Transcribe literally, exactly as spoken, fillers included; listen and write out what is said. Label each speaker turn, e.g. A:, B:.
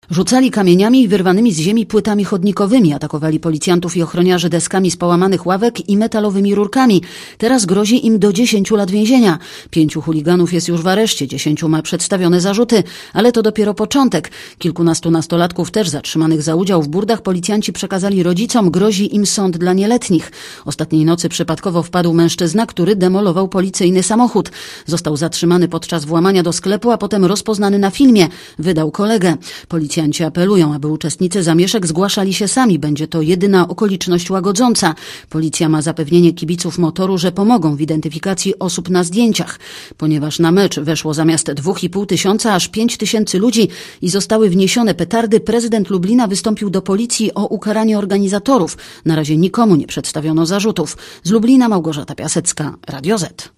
A: Rzucali kamieniami i wyrwanymi z ziemi płytami chodnikowymi, atakowali policjantów i ochroniarzy deskami z połamanych ławek i metalowymi rurkami. Teraz grozi im do dziesięciu lat więzienia. Pięciu chuliganów jest już w areszcie, dziesięciu ma przedstawione zarzuty, ale to dopiero początek. Kilkunastu nastolatków też zatrzymanych za udział w burdach policjanci przekazali rodzicom, grozi im sąd dla nieletnich. Ostatniej nocy przypadkowo wpadł mężczyzna, który demolował policyjny samochód. Został zatrzymany podczas włamania do sklepu, a potem rozpoznany na filmie. Wydał kolegę. Policjanci apelują, aby uczestnicy zamieszek zgłaszali się sami. Będzie to jedyna okoliczność łagodząca. Policja ma zapewnienie kibiców motoru, że pomogą w identyfikacji osób na zdjęciach. Ponieważ na mecz weszło zamiast dwóch i pół tysiąca aż pięć tysięcy ludzi i zostały wniesione petardy, prezydent Lublina wystąpił do policji o ukaranie organizatorów. Na razie nikomu nie przedstawiono zarzutów. Z Lublina Małgorzata Piasecka, Radio Z.